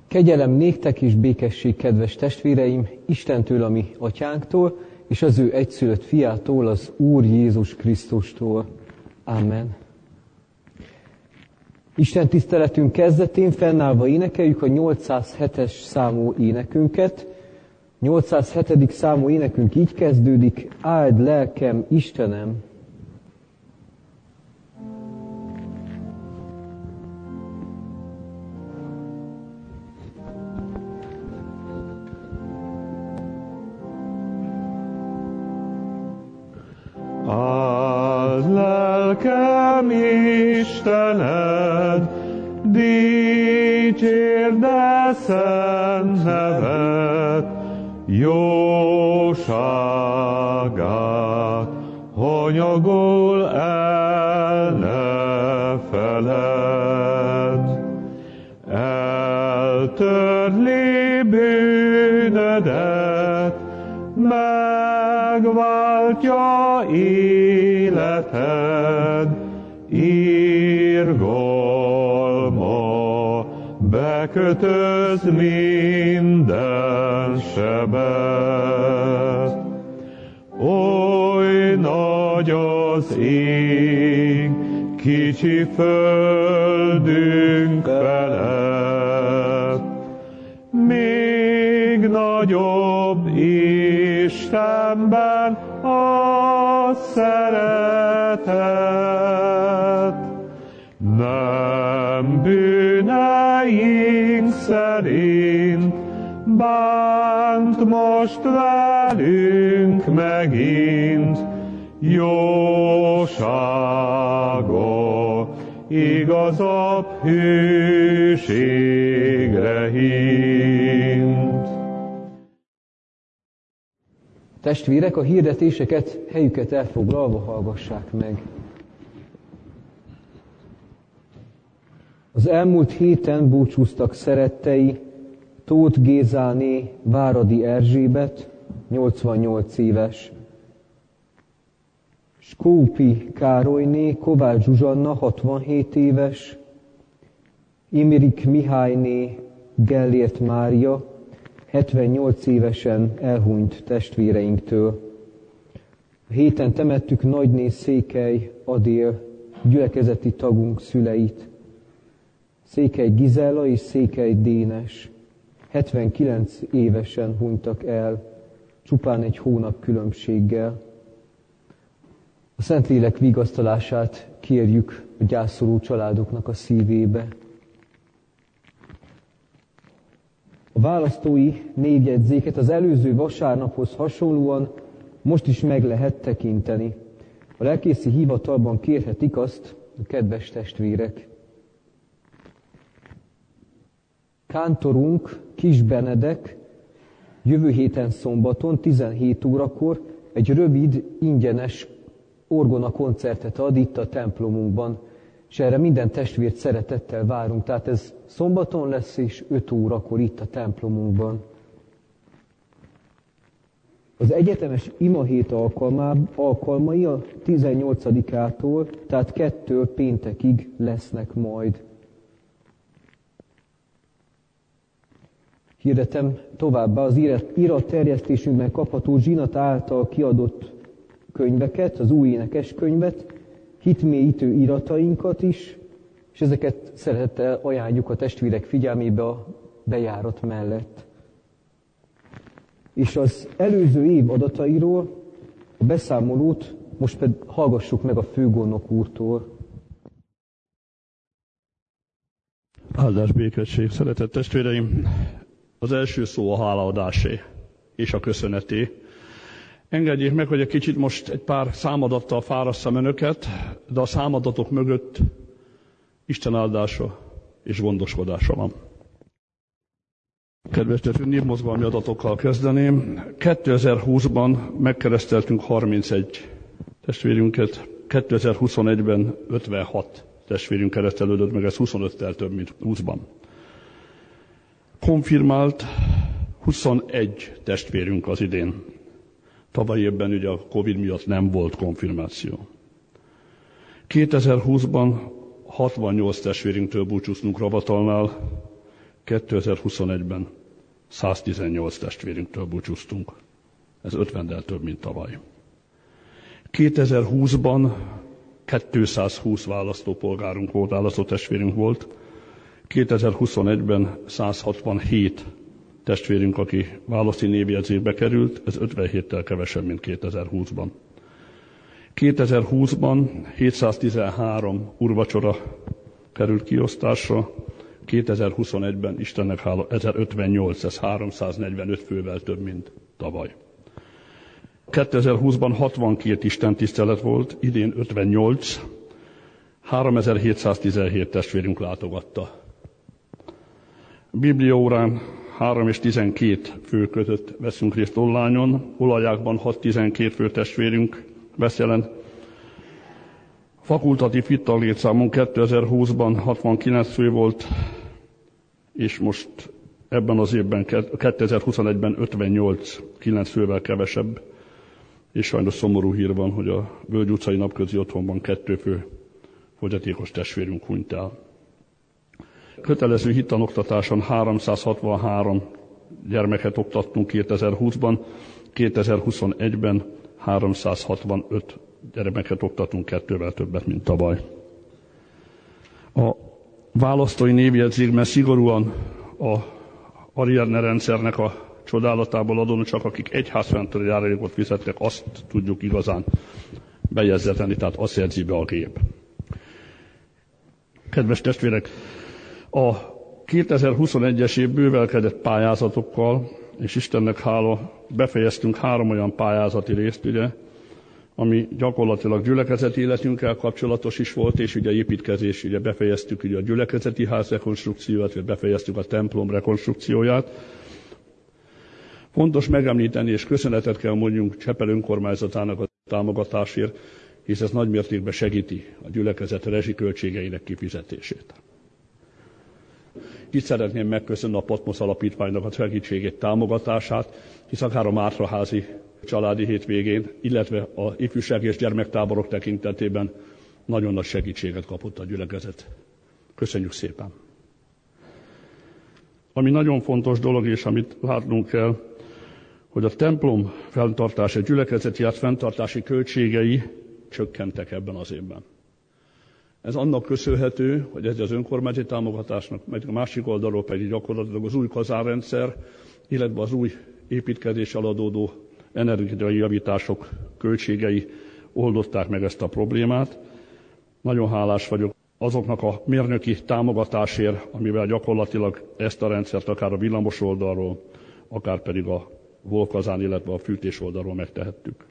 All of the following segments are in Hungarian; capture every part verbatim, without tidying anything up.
Kegyelem néktek és békesség, kedves testvéreim, Istentől, a mi atyánktól, és az ő egyszülött fiától, az Úr Jézus Krisztustól. Amen. Isten tiszteletünk kezdetén fennállva énekeljük a nyolcszázhetes számú énekünket. nyolcszázhetedik számú énekünk így kezdődik: áld lelkem Istenem! Áld lelkem Istened, dicsérd e szent nevet, jóságát hanyagol el ne feled. Eltörli bűnödet, megváltja életed, irgalma bekötöz minden sebet. Oly nagy az ég, kicsi földünk felett, még nagyobb Istenben a szeretet. Nem bűneink szerint bánt most velünk megint, jósága igazabb hűségre hínt. Testvérek, a hirdetéseket helyüket elfoglalva hallgassák meg. Az elmúlt héten búcsúztak szerettei Tóth Gézáné Váradi Erzsébet, nyolcvannyolc éves, Skópi Károlyné Kovács Zsuzsanna, hatvanhét éves, Imrik Mihályné Gellért Mária, hetvennyolc évesen elhunyt testvéreinktől. A héten temettük nagyné Székely Adél gyülekezeti tagunk szüleit. Székely Gizella és Székely Dénes hetvenkilenc évesen hunytak el, csupán egy hónap különbséggel. A Szentlélek vigasztalását kérjük a gyászoló családoknak a szívébe. A választói névjegyzéket az előző vasárnaphoz hasonlóan most is meg lehet tekinteni. A lelkészi hivatalban kérhetik azt a kedves testvérek. Kántorunk Kis Benedek jövő héten szombaton tizenhét órakor egy rövid, ingyenes orgona koncertet ad itt a templomunkban, és erre minden testvért szeretettel várunk. Tehát ez szombaton lesz, és öt órakor itt a templomunkban. Az egyetemes imahét alkalmai a tizennyolcadikától, tehát kettől péntekig lesznek majd. Hirdetem továbbá az iratterjesztésünkben kapható Zsinat által kiadott könyveket, az új énekeskönyvet, hitmélyítő iratainkat is, és ezeket szeretettel ajánljuk a testvérek figyelmébe a bejárat mellett. És az előző év adatairól a beszámolót most pedig hallgassuk meg a főgondnok úrtól. Áldás, békesség, szeretett testvéreim! Az első szó a hálaadásé és a köszöneté. Engedjék meg, hogy egy kicsit most egy pár számadattal fárasszam önöket, de a számadatok mögött Isten áldása és gondoskodása van. Kedves testvérek, népmozgalmi adatokkal kezdeném. kétezer-húszban megkereszteltünk harmincegy testvérünket, kétezer-huszonegyben ötvenhat testvérünk keresztelődött meg, ez huszonöttel több, mint húszban. Konfirmált huszonegy testvérünk az idén. Tavaly évben ugye a Covid miatt nem volt konfirmáció. kétezer-húszban hatvannyolc testvérünktől búcsúztunk Ravatalnál, kétezer-huszonegyben száztizennyolc testvérünktől búcsúztunk. Ez ötvennel több, mint tavaly. kétezer-húszban kétszázhúsz választópolgárunk volt, választótestvérünk volt. kétezer-huszonegyben száz hatvanhét testvérünk, aki választi névjegyzékbe került, ez ötvenhéttel kevesebb, mint kétezer-húszban. kétezer-húszban hétszáztizenhárom úrvacsora került kiosztásra, kétezer-huszonegyben Istennek hála ezerötvennyolc, ez háromszáznegyvenöt fővel több, mint tavaly. kétezer-húszban hatvankét istentisztelet volt, idén ötvennyolc, háromezer-hétszáztizenhét testvérünk látogatta. Bibliaórán három és tizenkét fő között veszünk részt online, olajákban hat-tizenkét fő testvérünk vesz jelen. Fakultatív hittal létszámunk kétezer-húszban hatvankilenc fő volt, és most ebben az évben, kétezer-huszonegyben ötvennyolc, kilenc fővel kevesebb, és sajnos szomorú hír van, hogy a Völgy utcai napközi otthonban kettő fő fogyatékos testvérünk hunyt el. Kötelező hittanoktatáson háromszázhatvanhárom gyermeket oktattunk kétezer-húszban, kétezer-huszonegyben háromszázhatvanöt gyermeket oktatunk, kettővel többet, mint tavaly. A választói névjegyzékben szigorúan a Ariadne rendszernek a csodálatából adódóan csak akik egyházfenntartói járulékot fizettek, azt tudjuk igazán bejegyzetni, tehát azt jegyzi be a gép. Kedves testvérek, a kétezer-huszonegyes év bővelkedett pályázatokkal, és Istennek hála, befejeztünk három olyan pályázati részt, ugye, ami gyakorlatilag gyülekezeti életünkkel kapcsolatos is volt, és ugye építkezés, ugye befejeztük ugye a gyülekezeti ház rekonstrukcióját, vagy befejeztük a templom rekonstrukcióját. Fontos megemlíteni, és köszönetet kell mondjunk Csepel önkormányzatának a támogatásért, hisz ez nagy mértékben segíti a gyülekezet rezsiköltségeinek kifizetését. Itt szeretném megköszönni a Patmos Alapítványnak a segítségét, támogatását, hisz akár a Mátraházi családi hétvégén, illetve a ifjúság és gyermektáborok tekintetében nagyon nagy segítséget kapott a gyülekezet. Köszönjük szépen! Ami nagyon fontos dolog, és amit látnunk kell, hogy a templom fenntartási, a gyülekezeti ház fenntartási költségei csökkentek ebben az évben. Ez annak köszönhető, hogy ez az önkormányzati támogatásnak, meg a másik oldalról pedig gyakorlatilag az új kazárrendszer, illetve az új építkezéssel adódó energiai javítások költségei oldották meg ezt a problémát. Nagyon hálás vagyok azoknak a mérnöki támogatásért, amivel gyakorlatilag ezt a rendszert akár a villamos oldalról, akár pedig a volkazán, illetve a fűtés oldalról megtehettük.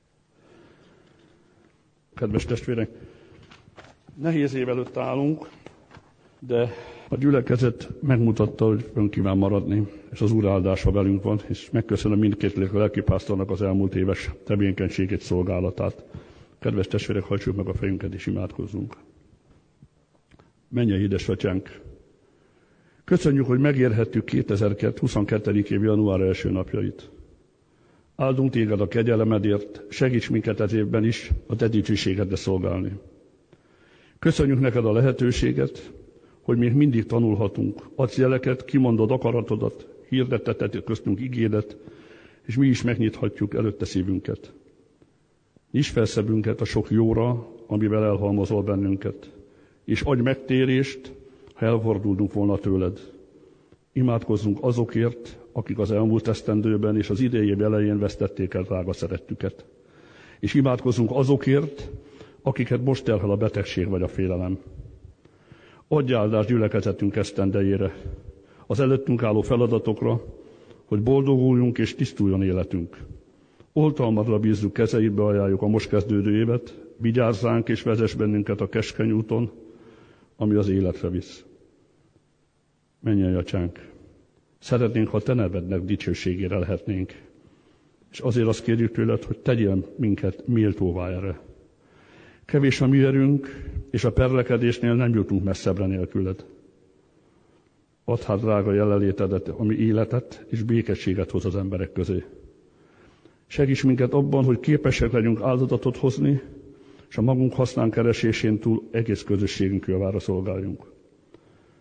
Kedves testvérek, nehéz év előtt állunk, de a gyülekezet megmutatta, hogy ön kíván maradni, és az Úr áldása velünk van, és megköszönöm mindkét lelkipásztornak az elmúlt éves tevékenységét, szolgálatát. Kedves testvérek, hajtsuk meg a fejünket és imádkozzunk. Mennyei édesatyánk, köszönjük, hogy megérhettük kétezer-huszonkettő. év január első napjait. Áldunk téged a kegyelemedért, segíts minket ez évben is a te dicsőségedre szolgálni. Köszönjük neked a lehetőséget, hogy még mindig tanulhatunk. Adsz jeleket, kimondod akaratodat, hirdetteted köztünk igédet, és mi is megnyithatjuk előtte szívünket. Nyisd fel szívünket a sok jóra, amivel elhalmozol bennünket, és adj megtérést, ha elfordulunk volna tőled. Imádkozzunk azokért, akik az elmúlt esztendőben és az idei év elején vesztették el drága szerettüket. És imádkozzunk azokért, akiket most terhel a betegség vagy a félelem. Adj áldást gyülekezetünk esztendejére, az előttünk álló feladatokra, hogy boldoguljunk és tisztuljon életünk. Oltalmadra bízzuk, kezeidbe ajánljuk a most kezdődő évet, vigyázzánk és vezess bennünket a keskeny úton, ami az életre visz. Mennyei atyánk, szeretnénk, ha te nevednek dicsőségére lehetnénk, és azért azt kérjük tőled, hogy tegyél minket méltóvá erre. Kevés a mi erőnk, és a perlekedésnél nem jutunk messzebbre nélküled. Add hát drága jelenlétedet, ami életet és békességet hoz az emberek közé. Segíts minket abban, hogy képesek legyünk áldozatot hozni, és a magunk hasznán keresésén túl egész közösségünk javára szolgáljunk.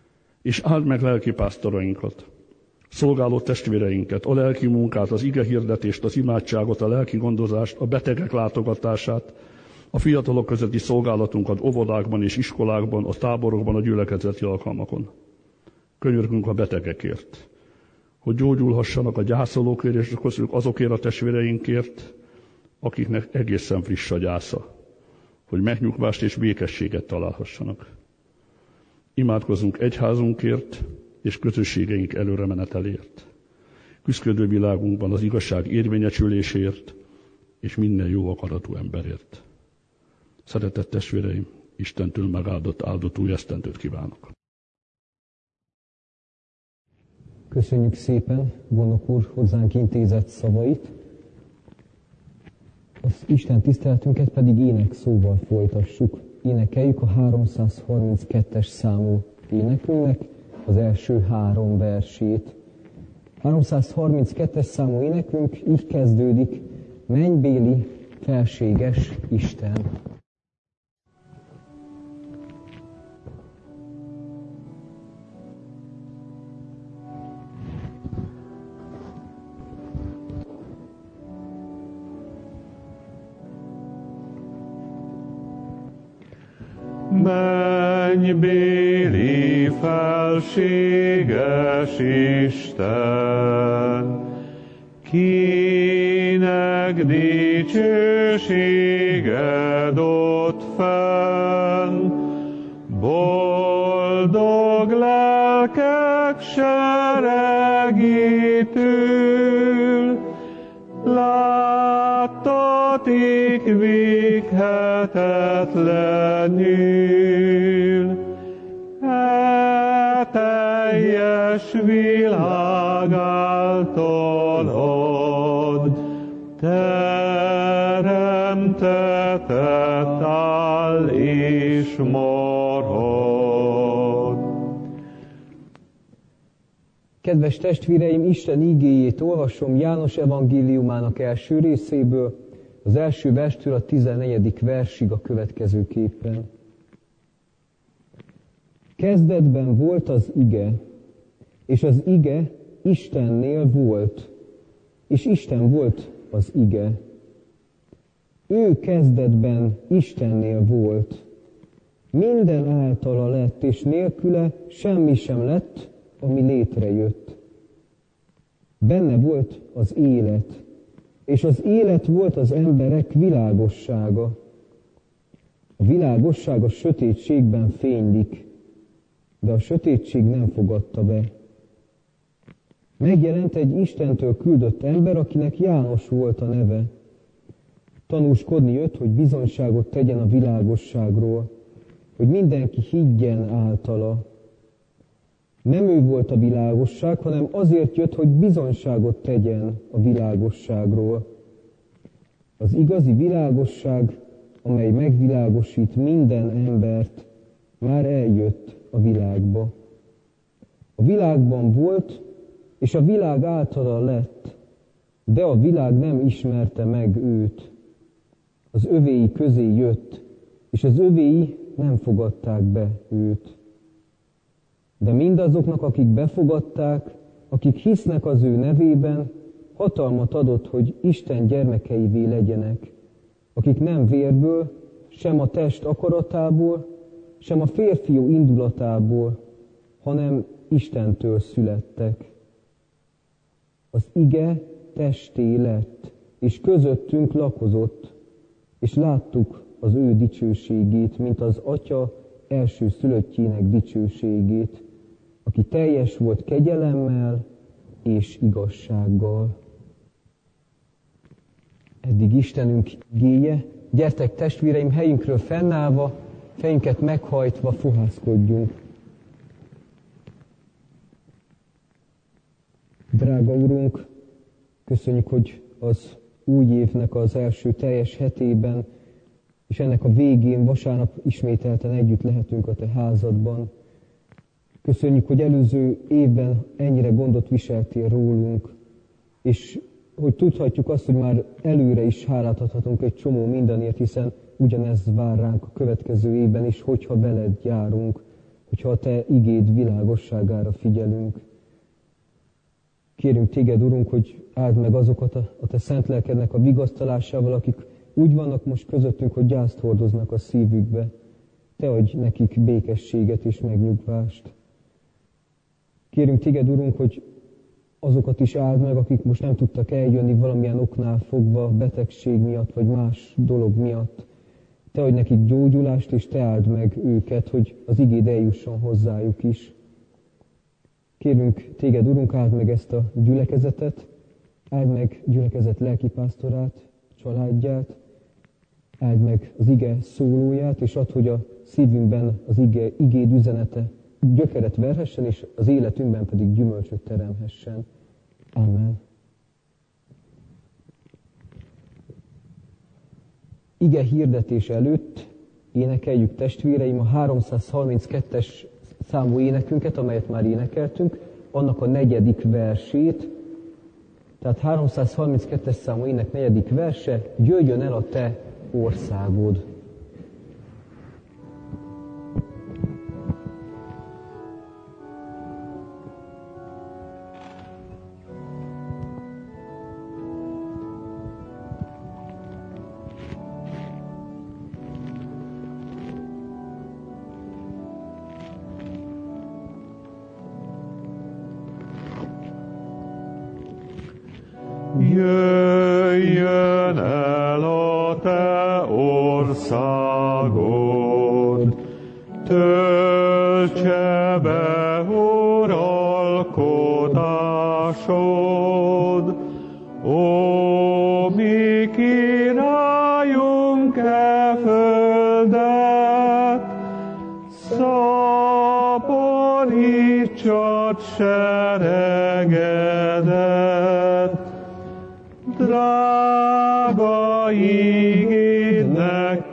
és áld meg lelkipásztorainkat, szolgáló testvéreinket, a lelki munkát, az igehirdetést, az imádságot, a lelki gondozást, a betegek látogatását, a fiatalok közötti szolgálatunkat óvodákban és iskolákban, a táborokban, a gyülekezeti alkalmakon. Könyörgünk a betegekért, hogy gyógyulhassanak a gyászolókért, és köszönjük azokért a testvéreinkért, akiknek egészen friss a gyásza, hogy megnyugvást és békességet találhassanak. Imádkozzunk egyházunkért és közösségeink előremenetelért, küszködő világunkban az igazság érvényesüléséért és minden jó akaratú emberért. Szeretett testvéreim, Istentől megáldott áldott új esztendőt kívánok! Köszönjük szépen Gondok úr hozzánk intézett szavait. Az Isten tiszteletünket pedig ének szóval folytassuk. Énekeljük a háromszázharminckettes számú énekünknek az első három versét. háromszázharminckettes számú énekünk így kezdődik: Mennybéli felséges Isten. Mennybéli felséges Isten, kinek dicsőséged ott fenn, boldog lelkek seregétől, láttatik véghetetlenül, e teljes világ általad teremtetett áll és marad. Kedves testvéreim, Isten igéjét olvasom János evangéliumának első részéből, az első verstől a tizennegyedik versig a következőképpen. Kezdetben volt az ige, és az ige Istennél volt, és Isten volt az ige. Ő kezdetben Istennél volt. Minden általa lett, és nélküle semmi sem lett, ami létrejött. Benne volt az élet, és az élet volt az emberek világossága. A világosság a sötétségben fénylik, de a sötétség nem fogadta be. Megjelent egy Istentől küldött ember, akinek János volt a neve. Tanúskodni jött, hogy bizonyságot tegyen a világosságról, hogy mindenki higgyen általa. Nem ő volt a világosság, hanem azért jött, hogy bizonyságot tegyen a világosságról. Az igazi világosság, amely megvilágosít minden embert, már eljött a világba. A világban volt, és a világ általa lett, de a világ nem ismerte meg őt. Az övéi közé jött, és az övéi nem fogadták be őt. De mindazoknak, akik befogadták, akik hisznek az ő nevében, hatalmat adott, hogy Isten gyermekeivé legyenek, akik nem vérből, sem a test akaratából, sem a férfiú indulatából, hanem Istentől születtek. Az ige testé lett, és közöttünk lakozott, és láttuk az ő dicsőségét, mint az Atya első szülöttjének dicsőségét, aki teljes volt kegyelemmel és igazsággal. Eddig Istenünk igéje. Gyertek testvéreim, helyünkről fennállva, fejünket meghajtva fohászkodjunk. Drága Urunk, köszönjük, hogy az új évnek az első teljes hetében, és ennek a végén, vasárnap ismételten együtt lehetünk a Te házadban. Köszönjük, hogy előző évben ennyire gondot viseltél rólunk, és hogy tudhatjuk azt, hogy már előre is hálát adhatunk egy csomó mindenért, hiszen ugyanez vár ránk a következő évben is, hogyha veled járunk. hogyha a Te igéd világosságára figyelünk. Kérünk Téged, Urunk, hogy áld meg azokat a, a Te szent lelkednek a vigasztalásával, akik úgy vannak most közöttünk, hogy gyászt hordoznak a szívükbe. Te adj nekik békességet és megnyugvást. Kérünk Téged, Urunk, hogy azokat is áld meg, akik most nem tudtak eljönni valamilyen oknál fogva, betegség miatt, vagy más dolog miatt. Te adj nekik gyógyulást, és Te áld meg őket, hogy az igéd eljusson hozzájuk is. Kérünk Téged, Urunk, áld meg ezt a gyülekezetet, áld meg gyülekezet lelkipásztorát, családját, áld meg az ige szólóját, és add, hogy a szívünkben az ige, igéd üzenete gyökeret verhessen, és az életünkben pedig gyümölcsöt teremhessen. Amen. Ige hirdetés előtt énekeljük, testvéreim, a háromszázharminckettes számú énekünket, amelyet már énekeltünk, annak a negyedik versét. Tehát háromszázharminckettes számú ének negyedik verse, jöjjön el a Te országod. Jöjjön el a Te országod, töltse be uralkodásod, ó, mi királyunk-e földet, szaporítsad seregedet, drága ígédnek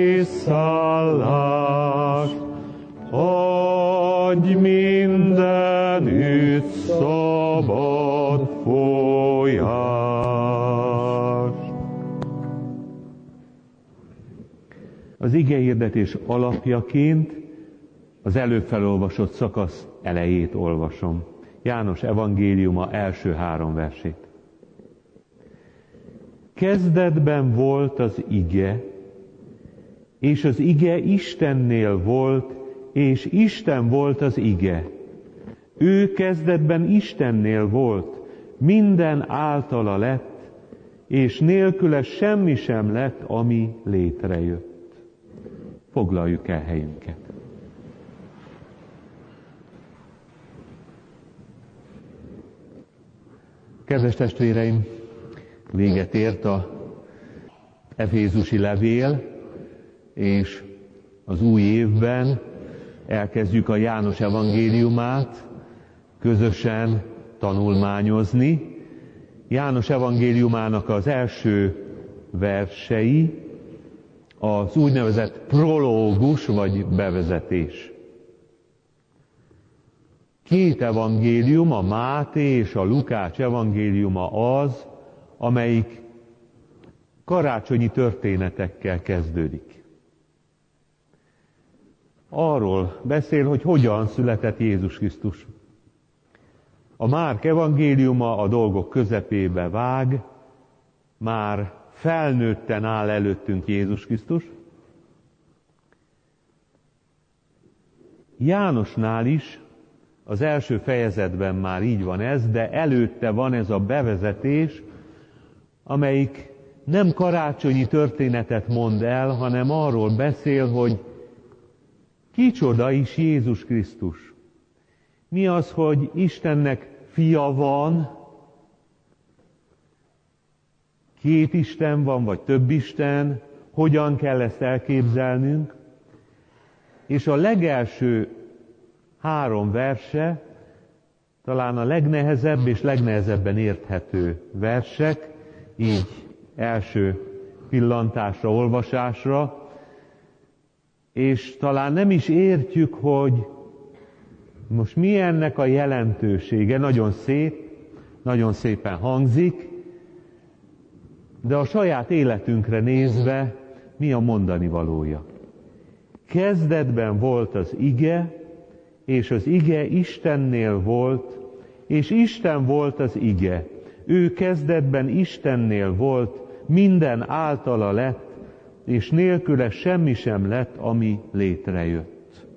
kiszállást, adj mindenütt szabad folyást. Az igehirdetés alapjaként az előbb felolvasott szakasz elejét olvasom. János evangéliuma első három versét. Kezdetben volt az ige, és az ige Istennél volt, és Isten volt az ige. Ő kezdetben Istennél volt, minden általa lett, és nélküle semmi sem lett, ami létrejött. Foglaljuk el helyünket. Kedves testvéreim, véget ért a efézusi levél, és az új évben elkezdjük a János evangéliumát közösen tanulmányozni. János evangéliumának az első versei az úgynevezett prológus vagy bevezetés. Két evangélium, a Máté és a Lukács evangéliuma az, amelyik karácsonyi történetekkel kezdődik. Arról beszél, hogy hogyan született Jézus Krisztus. A Márk evangéliuma a dolgok közepébe vág, már felnőtten áll előttünk Jézus Krisztus. Jánosnál is az első fejezetben már így van ez, de előtte van ez a bevezetés, amelyik nem karácsonyi történetet mond el, hanem arról beszél, hogy kicsoda is Jézus Krisztus. Mi az, hogy Istennek fia van, két Isten van, vagy több Isten, hogyan kell ezt elképzelnünk? És a legelső három verse, talán a legnehezebb és legnehezebben érthető versek, így első pillantásra, olvasásra, és talán nem is értjük, hogy most mi ennek a jelentősége. Nagyon szép, nagyon szépen hangzik, de a saját életünkre nézve mi a mondani valója? Kezdetben volt az ige, és az ige Istennél volt, és Isten volt az ige. Ő kezdetben Istennél volt, minden általa lett, és nélküle semmi sem lett, ami létrejött.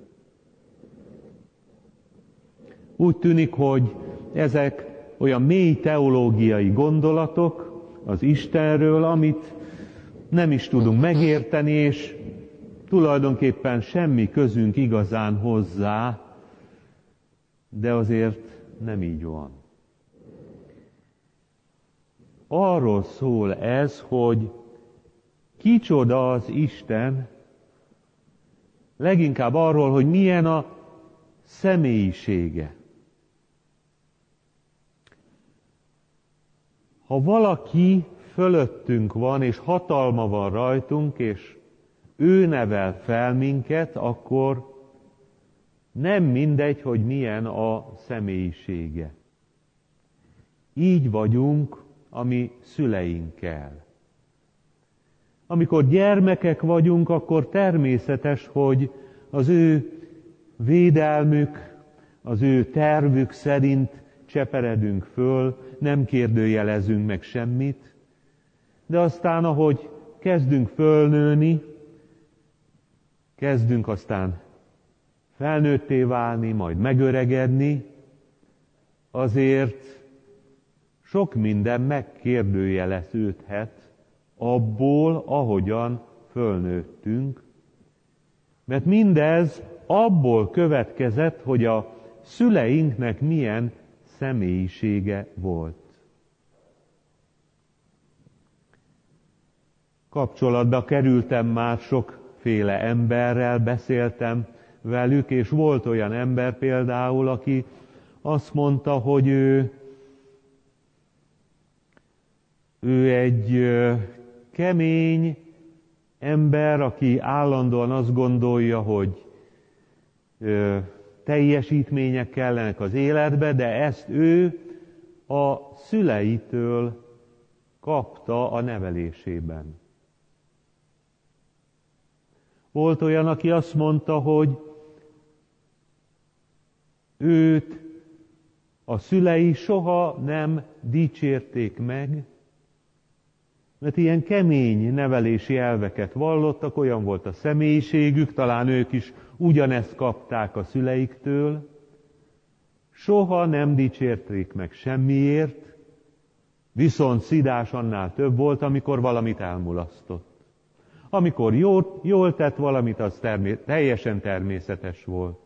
Úgy tűnik, hogy ezek olyan mély teológiai gondolatok az Istenről, amit nem is tudunk megérteni, és tulajdonképpen semmi közünk igazán hozzá, de azért nem így van. Arról szól ez, hogy kicsoda az Isten, leginkább arról, hogy milyen a személyisége. Ha valaki fölöttünk van, és hatalma van rajtunk, és ő nevel fel minket, akkor nem mindegy, hogy milyen a személyisége. Így vagyunk a mi szüleinkkel. Amikor gyermekek vagyunk, akkor természetes, hogy az ő védelmük, az ő tervük szerint cseperedünk föl, nem kérdőjelezünk meg semmit, de aztán, ahogy kezdünk fölnőni, kezdünk aztán felnőtté válni, majd megöregedni, azért sok minden megkérdőjeleződhet abból, ahogyan fölnőttünk, mert mindez abból következett, hogy a szüleinknek milyen személyisége volt. Kapcsolatba kerültem már sokféle emberrel, beszéltem velük, és volt olyan ember például, aki azt mondta, hogy ő, ő egy kemény ember, aki állandóan azt gondolja, hogy teljesítmények kellenek az életbe, de ezt ő a szüleitől kapta a nevelésében. Volt olyan, aki azt mondta, hogy őt a szülei soha nem dicsérték meg, mert ilyen kemény nevelési elveket vallottak, olyan volt a személyiségük, talán ők is ugyanezt kapták a szüleiktől. Soha nem dicsérték meg semmiért, viszont szidás annál több volt, amikor valamit elmulasztott. Amikor jól, jól tett valamit, az termé- teljesen természetes volt.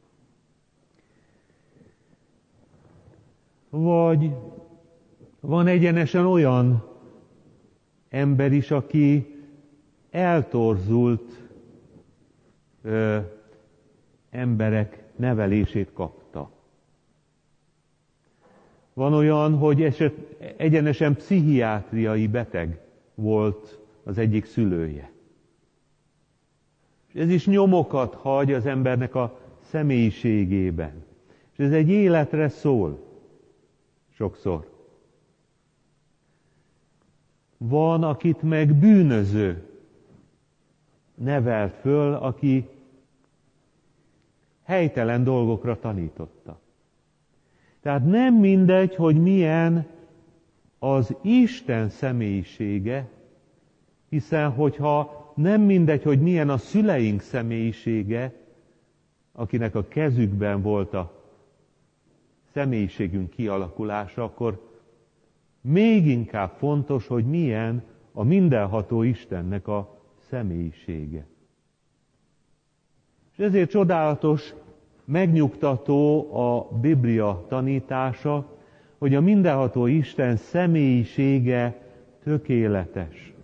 Vagy van egyenesen olyan ember is, aki eltorzult ö, emberek nevelését kapta. Van olyan, hogy eset, egyenesen pszichiátriai beteg volt az egyik szülője. És ez is nyomokat hagy az embernek a személyiségében. És ez egy életre szól. Sokszor. Van, akit meg bűnöző nevelt föl, aki helytelen dolgokra tanította. Tehát nem mindegy, hogy milyen az Isten személyisége, hiszen hogyha nem mindegy, hogy milyen a szüleink személyisége, akinek a kezükben volt a személyiségünk kialakulása, akkor még inkább fontos, hogy milyen a mindenható Istennek a személyisége. És ezért csodálatos, megnyugtató a Biblia tanítása, hogy a mindenható Isten személyisége tökéletes.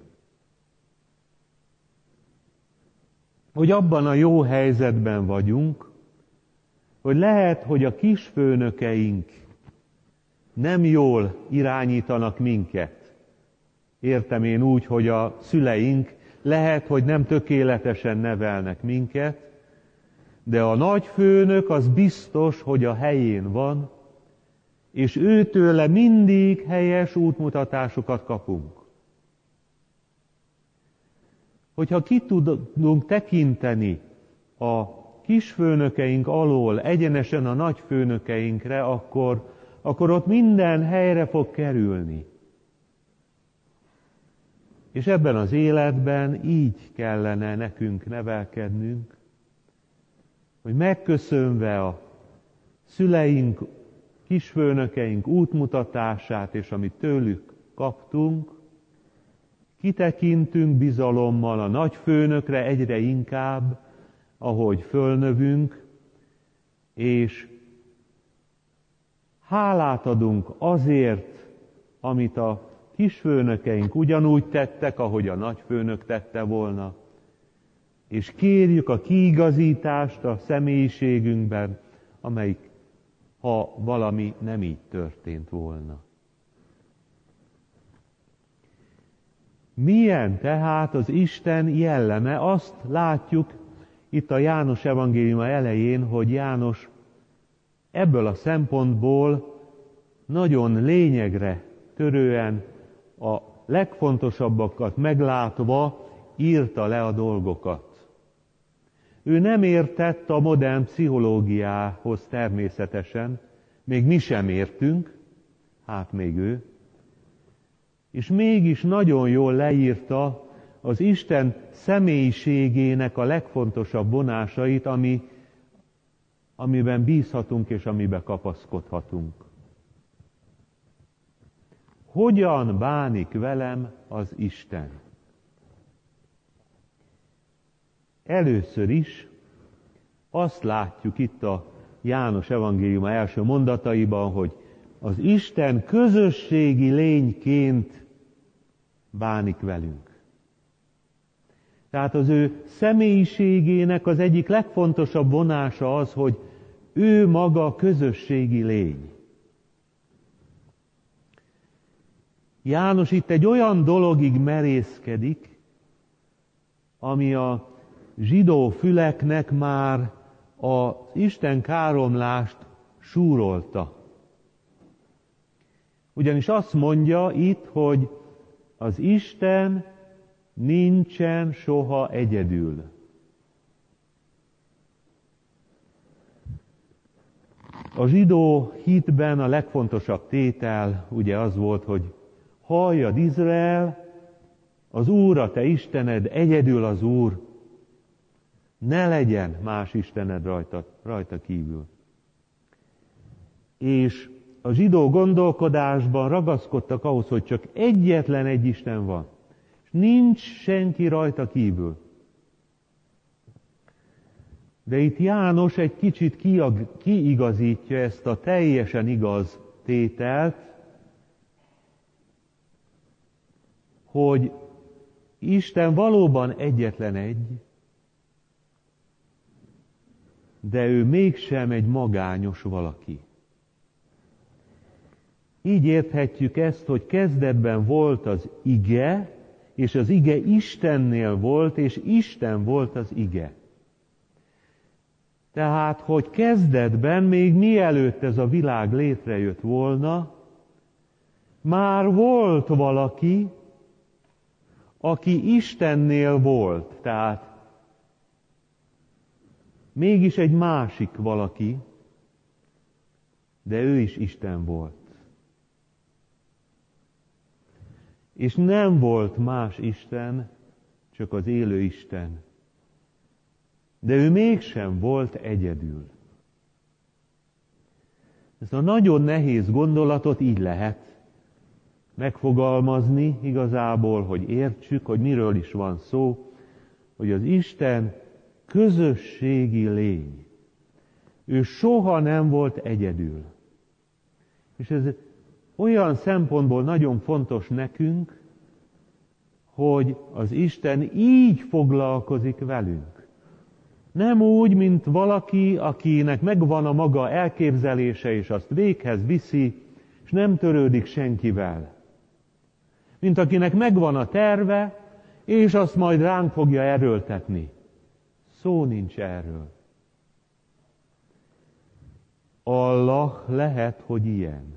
Hogy abban a jó helyzetben vagyunk, hogy lehet, hogy a kisfőnökeink nem jól irányítanak minket. Értem én úgy, hogy a szüleink lehet, hogy nem tökéletesen nevelnek minket, de a nagyfőnök az biztos, hogy a helyén van, és őtőle mindig helyes útmutatásokat kapunk. Hogyha ki tudunk tekinteni a kisfőnökeink alól egyenesen a nagyfőnökeinkre, akkor, akkor ott minden helyre fog kerülni. És ebben az életben így kellene nekünk nevelkednünk, hogy megköszönve a szüleink, kisfőnökeink útmutatását, és amit tőlük kaptunk, kitekintünk bizalommal a nagyfőnökre egyre inkább, ahogy fölnövünk, és hálát adunk azért, amit a kisfőnökeink ugyanúgy tettek, ahogy a nagyfőnök tette volna, és kérjük a kiigazítást a személyiségünkben, amelyik, ha valami nem így történt volna. Milyen tehát az Isten jelleme? Azt látjuk itt a János evangéliuma elején, hogy János ebből a szempontból nagyon lényegre törően, a legfontosabbakat meglátva írta le a dolgokat. Ő nem értett a modern pszichológiához természetesen, még mi sem értünk, hát még ő, és mégis nagyon jól leírta az Isten személyiségének a legfontosabb vonásait, ami, amiben bízhatunk és amiben kapaszkodhatunk. Hogyan bánik velem az Isten? Először is azt látjuk itt a János evangéliuma első mondataiban, hogy az Isten közösségi lényként bánik velünk. Tehát az ő személyiségének az egyik legfontosabb vonása az, hogy ő maga közösségi lény. János itt egy olyan dologig merészkedik, ami a zsidó füleknek már az Isten káromlást súrolta. Ugyanis azt mondja itt, hogy az Isten nincsen soha egyedül. A zsidó hitben a legfontosabb tétel ugye az volt, hogy halljad Izrael, az Úr a te Istened, egyedül az Úr, ne legyen más Istened rajta, rajta kívül. És a zsidó gondolkodásban ragaszkodtak ahhoz, hogy csak egyetlen egy Isten van, és nincs senki rajta kívül. De itt János egy kicsit kiigazítja ezt a teljesen igaz tételt, hogy Isten valóban egyetlen egy, de ő mégsem egy magányos valaki. Így érthetjük ezt, hogy kezdetben volt az ige, és az ige Istennél volt, és Isten volt az ige. Tehát, hogy kezdetben, még mielőtt ez a világ létrejött volna, már volt valaki, aki Istennél volt, tehát mégis egy másik valaki, de ő is Isten volt. És nem volt más Isten, csak az élő Isten. De ő mégsem volt egyedül. Ezt a nagyon nehéz gondolatot így lehet megfogalmazni igazából, hogy értsük, hogy miről is van szó, hogy az Isten közösségi lény. Ő soha nem volt egyedül. És ez olyan szempontból nagyon fontos nekünk, hogy az Isten így foglalkozik velünk. Nem úgy, mint valaki, akinek megvan a maga elképzelése, és azt véghez viszi, és nem törődik senkivel. Mint akinek megvan a terve, és azt majd ránk fogja erőltetni. Szó nincs erről. Allah lehet, hogy ilyen.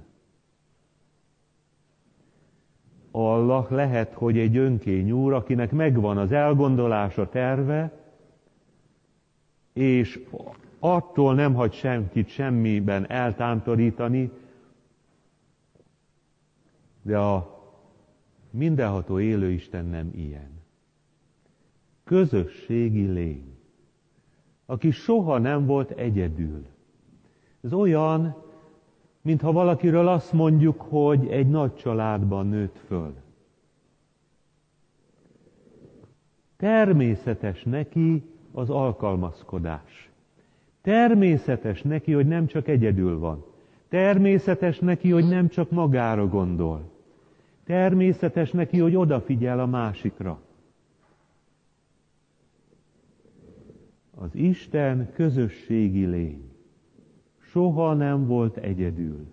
Allah lehet, hogy egy önkény úr, akinek megvan az elgondolása, terve, és attól nem hagy senkit semmiben eltántorítani, de a mindenható élő Isten nem ilyen. Közösségi lény, aki soha nem volt egyedül. Ez olyan, mintha valakiről azt mondjuk, hogy egy nagy családban nőtt föl. Természetes neki az alkalmazkodás. Természetes neki, hogy nem csak egyedül van. Természetes neki, hogy nem csak magára gondol. Természetes neki, hogy odafigyel a másikra. Az Isten közösségi lény. Soha nem volt egyedül.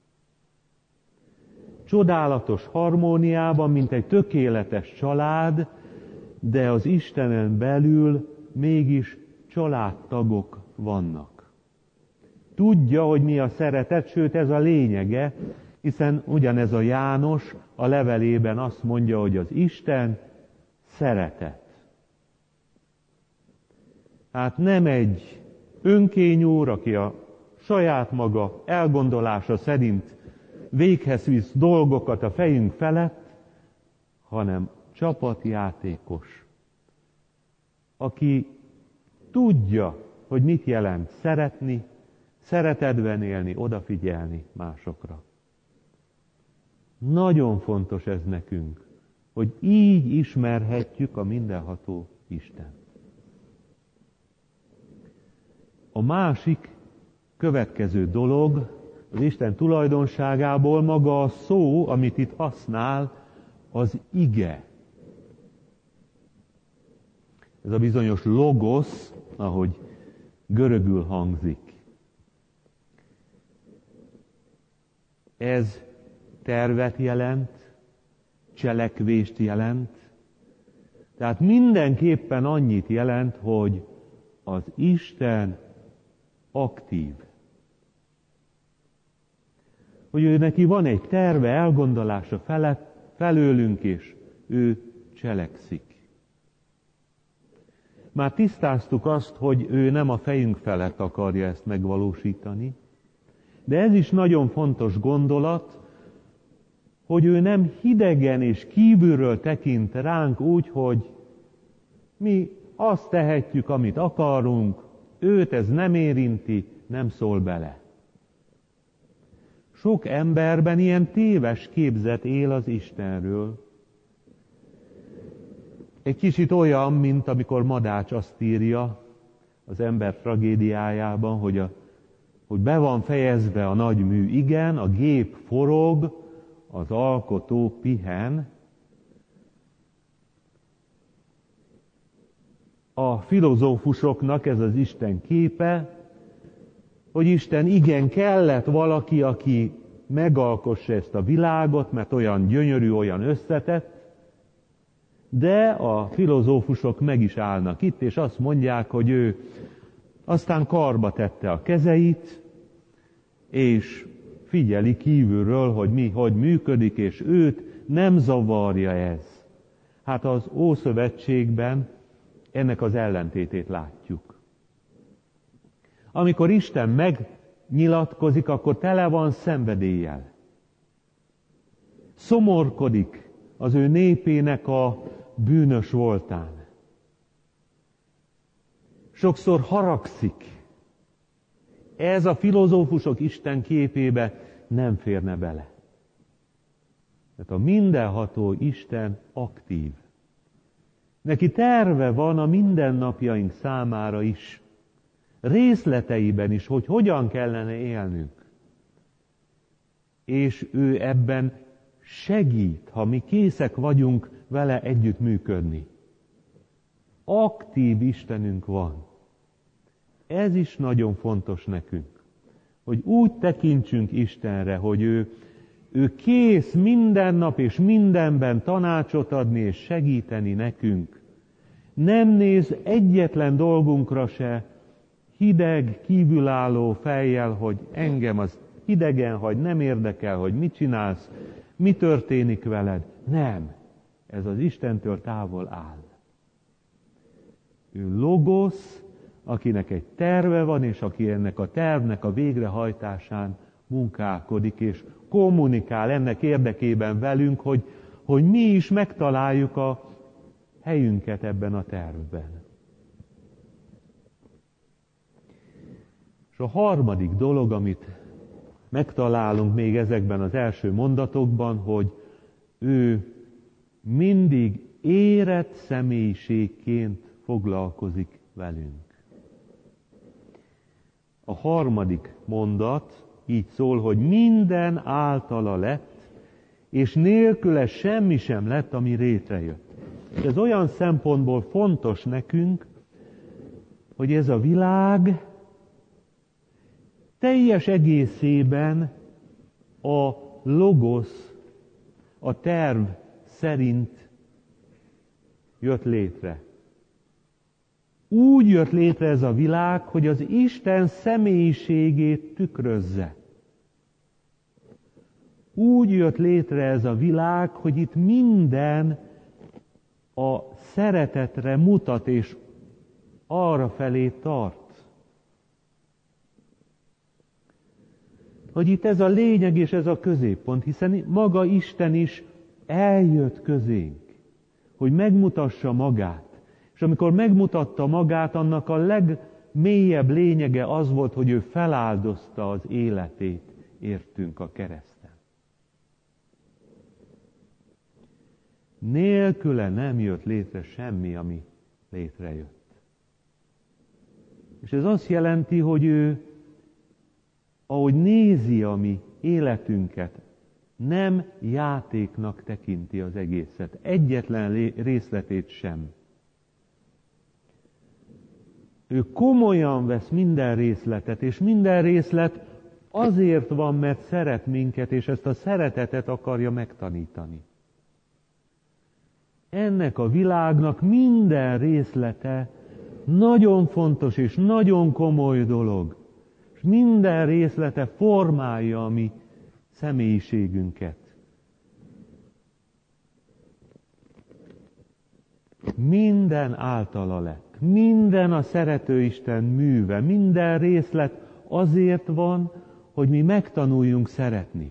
Csodálatos harmóniában, mint egy tökéletes család, de az Istenen belül mégis családtagok vannak. Tudja, hogy mi a szeretet, sőt ez a lényege, hiszen ugyanez a János a levelében azt mondja, hogy az Isten szeretet. Hát nem egy önkényúr, aki a saját maga elgondolása szerint véghez visz dolgokat a fejünk felett, hanem csapatjátékos, aki tudja, hogy mit jelent szeretni, szeretetben élni, odafigyelni másokra. Nagyon fontos ez nekünk, hogy így ismerhetjük a mindenható Istent. A másik következő dolog az Isten tulajdonságából maga a szó, amit itt használ, az ige. Ez a bizonyos logosz, ahogy görögül hangzik. Ez tervet jelent, cselekvést jelent, tehát mindenképpen annyit jelent, hogy az Isten aktív. Hogy ő neki van egy terve, elgondolása felett, felőlünk, és ő cselekszik. Már tisztáztuk azt, hogy ő nem a fejünk felett akarja ezt megvalósítani, de ez is nagyon fontos gondolat, hogy ő nem hidegen és kívülről tekint ránk úgy, hogy mi azt tehetjük, amit akarunk, őt ez nem érinti, nem szól bele. Sok emberben ilyen téves képzet él az Istenről. Egy kicsit olyan, mint amikor Madács azt írja az ember tragédiájában, hogy, a, hogy be van fejezve a nagy mű, igen, a gép forog, az alkotó pihen. A filozófusoknak ez az Isten képe, hogy Isten igen kellett valaki, aki megalkossa ezt a világot, mert olyan gyönyörű, olyan összetett, de a filozófusok meg is állnak itt, és azt mondják, hogy ő aztán karba tette a kezeit, és figyeli kívülről, hogy mi, hogy működik, és őt nem zavarja ez. Hát az Ószövetségben ennek az ellentétét látjuk. Amikor Isten megnyilatkozik, akkor tele van szenvedéllyel. Szomorkodik az ő népének a bűnös voltán. Sokszor haragszik. Ez a filozófusok Isten képébe nem férne bele. Mert a mindenható Isten aktív. Neki terve van a mindennapjaink számára is, részleteiben is, hogy hogyan kellene élnünk. És ő ebben segít, ha mi készek vagyunk vele együttműködni. Aktív Istenünk van. Ez is nagyon fontos nekünk, hogy úgy tekintsünk Istenre, hogy ő, ő kész minden nap és mindenben tanácsot adni és segíteni nekünk. Nem néz egyetlen dolgunkra se hideg, kívülálló fejjel, hogy engem az hidegen hagy, nem érdekel, hogy mit csinálsz, mi történik veled. Nem, ez az Istentől távol áll. Ő logosz, akinek egy terve van, és aki ennek a tervnek a végrehajtásán munkálkodik, és kommunikál ennek érdekében velünk, hogy, hogy mi is megtaláljuk a helyünket ebben a tervben. És a harmadik dolog, amit megtalálunk még ezekben az első mondatokban, hogy ő mindig érett személyiségként foglalkozik velünk. A harmadik mondat így szól, hogy minden általa lett, és nélküle semmi sem lett, ami létrejött. Ez olyan szempontból fontos nekünk, hogy ez a világ teljes egészében a logosz, a terv szerint jött létre. Úgy jött létre ez a világ, hogy az Isten személyiségét tükrözze. Úgy jött létre ez a világ, hogy itt minden a szeretetre mutat és arra felé tart. Hogy itt ez a lényeg és ez a középpont, hiszen maga Isten is eljött közénk, hogy megmutassa magát. És amikor megmutatta magát, annak a legmélyebb lényege az volt, hogy ő feláldozta az életét értünk a kereszten. Nélküle nem jött létre semmi, ami létrejött. És ez azt jelenti, hogy ő, ahogy nézi a mi életünket, nem játéknak tekinti az egészet, egyetlen részletét sem. Ő komolyan vesz minden részletet, és minden részlet azért van, mert szeret minket, és ezt a szeretetet akarja megtanítani. Ennek a világnak minden részlete nagyon fontos és nagyon komoly dolog, és minden részlete formálja a mi személyiségünket. Minden általa lett, minden a szerető Isten műve, minden részlet azért van, hogy mi megtanuljunk szeretni.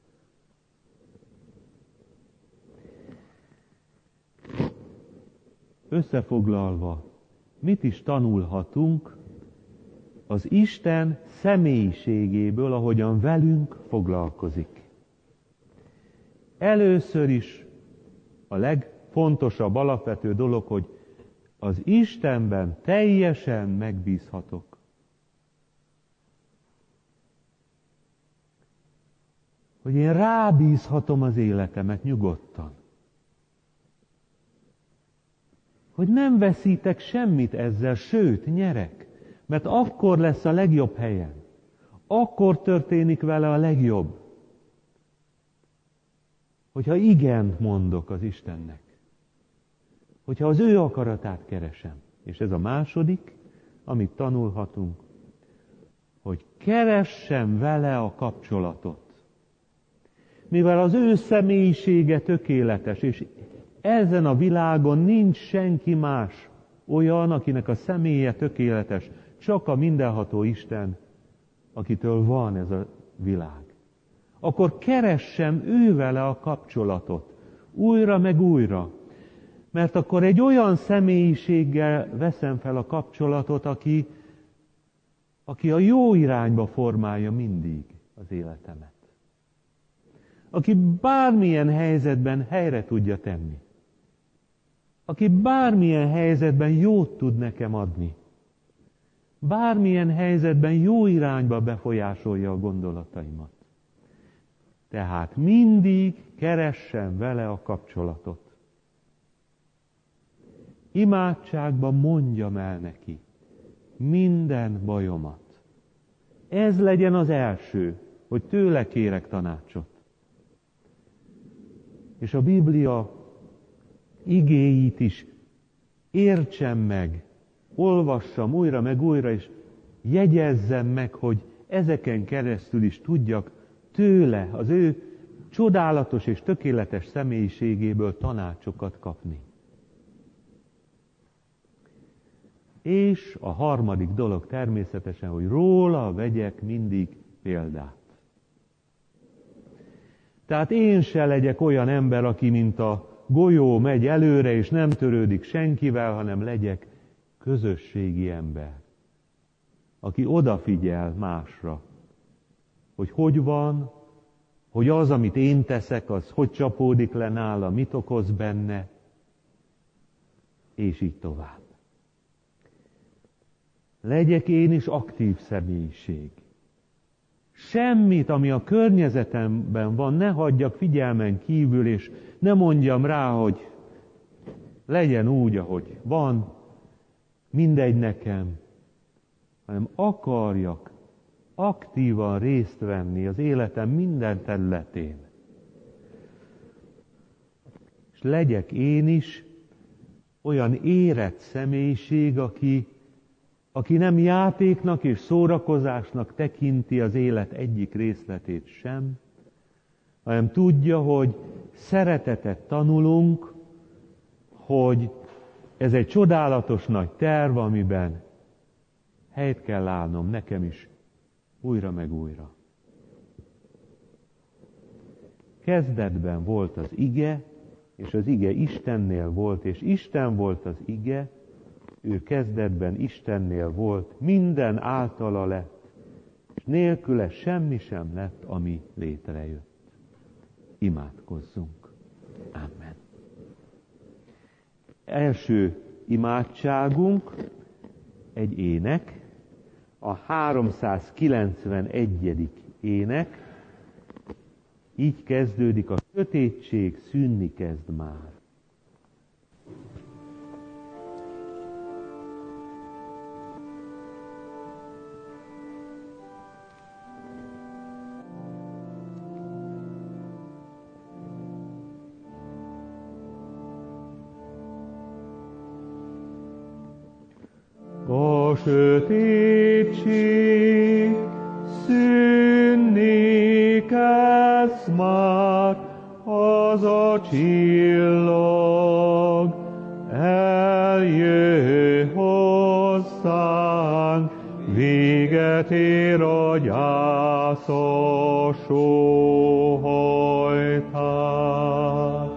Összefoglalva, mit is tanulhatunk az Isten személyiségéből, ahogyan velünk foglalkozik? Először is a legfontosabb, alapvető dolog, hogy az Istenben teljesen megbízhatok. Hogy én rábízhatom az életemet nyugodtan. Hogy nem veszítek semmit ezzel, sőt, nyerek. Mert akkor lesz a legjobb helyen. Akkor történik vele a legjobb. Hogyha igent mondok az Istennek. Hogyha az ő akaratát keresem. És ez a második, amit tanulhatunk, hogy keressem vele a kapcsolatot. Mivel az ő személyisége tökéletes, és ezen a világon nincs senki más olyan, akinek a személye tökéletes, csak a mindenható Isten, akitől van ez a világ. Akkor keressem ő vele a kapcsolatot, újra meg újra. Mert akkor egy olyan személyiséggel veszem fel a kapcsolatot, aki, aki a jó irányba formálja mindig az életemet. Aki bármilyen helyzetben helyre tudja tenni. Aki bármilyen helyzetben jót tud nekem adni. Bármilyen helyzetben jó irányba befolyásolja a gondolataimat. Tehát mindig keressen vele a kapcsolatot. Imádságban mondjam el neki minden bajomat. Ez legyen az első, hogy tőle kérek tanácsot. És a Biblia igéit is értsem meg, olvassam újra meg újra, és jegyezzem meg, hogy ezeken keresztül is tudjak tőle, az ő csodálatos és tökéletes személyiségéből tanácsokat kapni. És a harmadik dolog természetesen, hogy róla vegyek mindig példát. Tehát én se legyek olyan ember, aki mint a golyó megy előre, és nem törődik senkivel, hanem legyek közösségi ember, aki odafigyel másra, hogy hogy van, hogy az, amit én teszek, az hogy csapódik le nála, mit okoz benne, és így tovább. Legyek én is aktív személyiség. Semmit, ami a környezetemben van, ne hagyjak figyelmen kívül, és ne mondjam rá, hogy legyen úgy, ahogy van, mindegy nekem, hanem akarjak aktívan részt venni az életem minden területén. És legyek én is olyan érett személyiség, aki, aki nem játéknak és szórakozásnak tekinti az élet egyik részletét sem, hanem tudja, hogy szeretetet tanulunk, hogy ez egy csodálatos nagy terv, amiben helyt kell állnom nekem is újra meg újra. Kezdetben volt az ige, és az ige Istennél volt, és Isten volt az ige, ő kezdetben Istennél volt, minden általa lett, és nélküle semmi sem lett, ami létrejött. Imádkozzunk. Amen. Első imádságunk egy ének, a háromszázkilencvenegyedik ének, így kezdődik: a sötétség szűnni kezd már. A sötétség szűnni kezd már, az a csillag eljö hozzánk, véget ér a gyászos sóhajtás.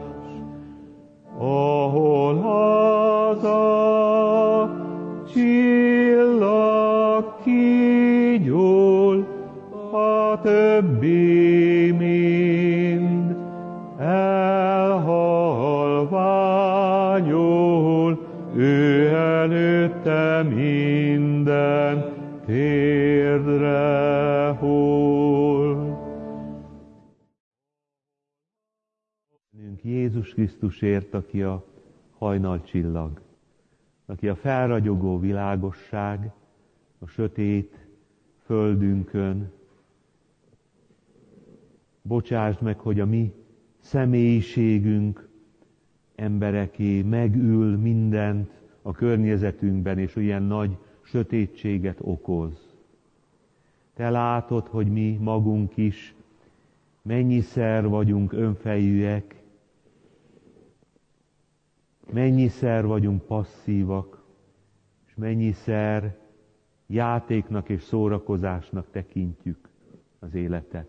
Ahol az a csillag kigyúl, a többi mind elhalványul, ő előtte minden térdre hull. Jézus Krisztusért, aki a hajnalcsillag, aki a felragyogó világosság a sötét földünkön. Bocsásd meg, hogy a mi személyiségünk embereké megül mindent a környezetünkben, és olyan nagy sötétséget okoz. Te látod, hogy mi magunk is mennyiszer vagyunk önfejűek, mennyiszer vagyunk passzívak, és mennyiszer játéknak és szórakozásnak tekintjük az életet.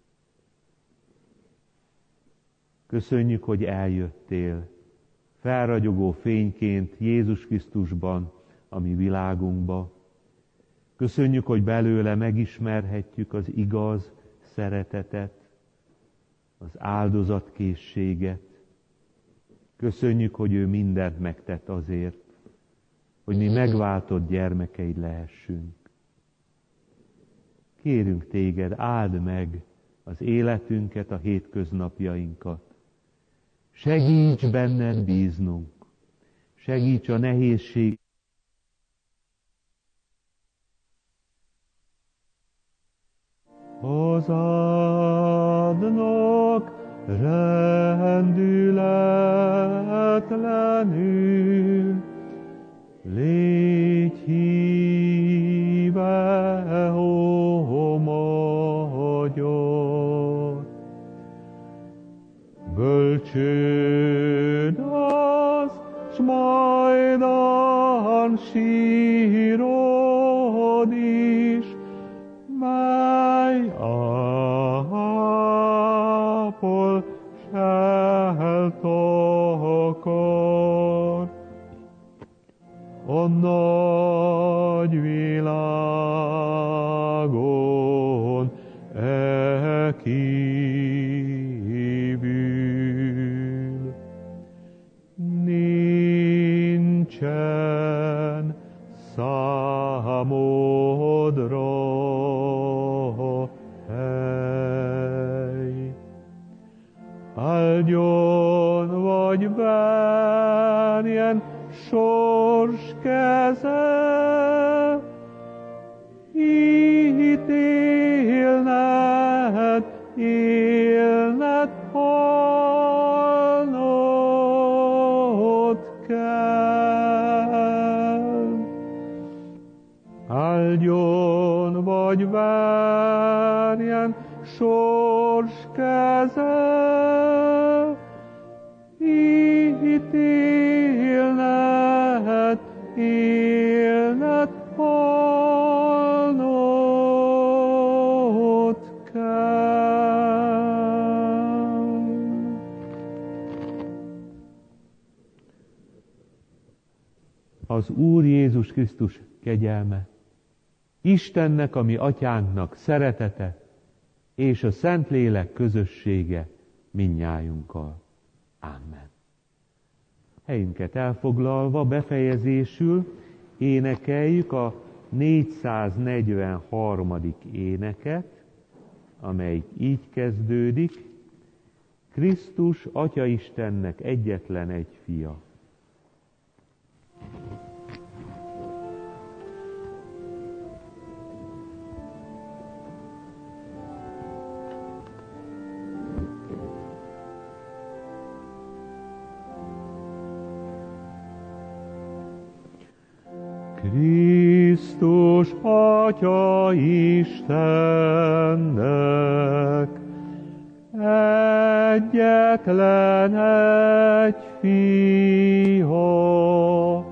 Köszönjük, hogy eljöttél felragyogó fényként Jézus Krisztusban a mi világunkba. Köszönjük, hogy belőle megismerhetjük az igaz szeretetet, az áldozatkészséget. Köszönjük, hogy ő mindent megtett azért, hogy mi megváltott gyermekeid lehessünk. Kérünk téged, áld meg az életünket, a hétköznapjainkat. Segíts benned bíznunk, segíts a nehézség. Hozzáadnak rendületlenül, légy híve, ó magyar. Bölcsőd az, s majdan sír, eltakar a nagy világon e kívül. Nincsen számodra hely. Áldjon vagy verjen sors keze, ítélned, élned, halnod kell. Áldjon vagy verjen sors keze, ítélned, élned, halnod kell. Az Úr Jézus Krisztus kegyelme, Istennek, a mi atyánknak szeretete, és a Szentlélek közössége mindnyájunkkal. Amen. Helyünket elfoglalva, befejezésül énekeljük a négyszáznegyvenharmadik éneket, amelyik így kezdődik: Krisztus Atya Istennek egyetlen egy fia. Krisztus Atya Istennek egyetlen egy fia,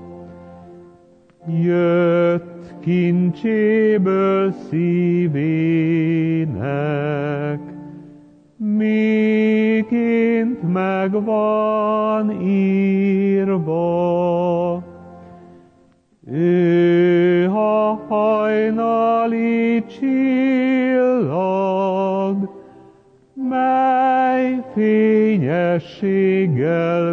jött kincséből szívének, miként megvan írva. Ő a hajnali csillag, mely fényességgel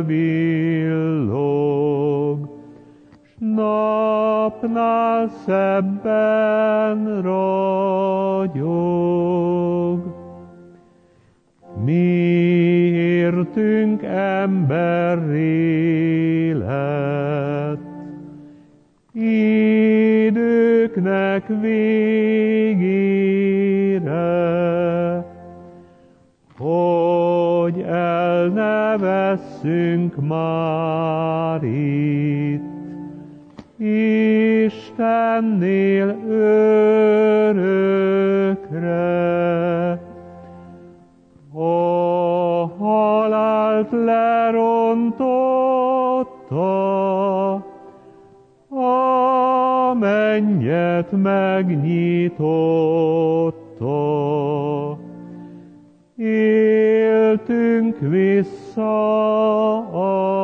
villog, s napnál szebben ragyog. Miértünk emberré lett, időknek végére, hogy el ne vesszünk már itt Istennél örökre. A halált lerontotta, a mennyet megnyitotta, éltünk vissza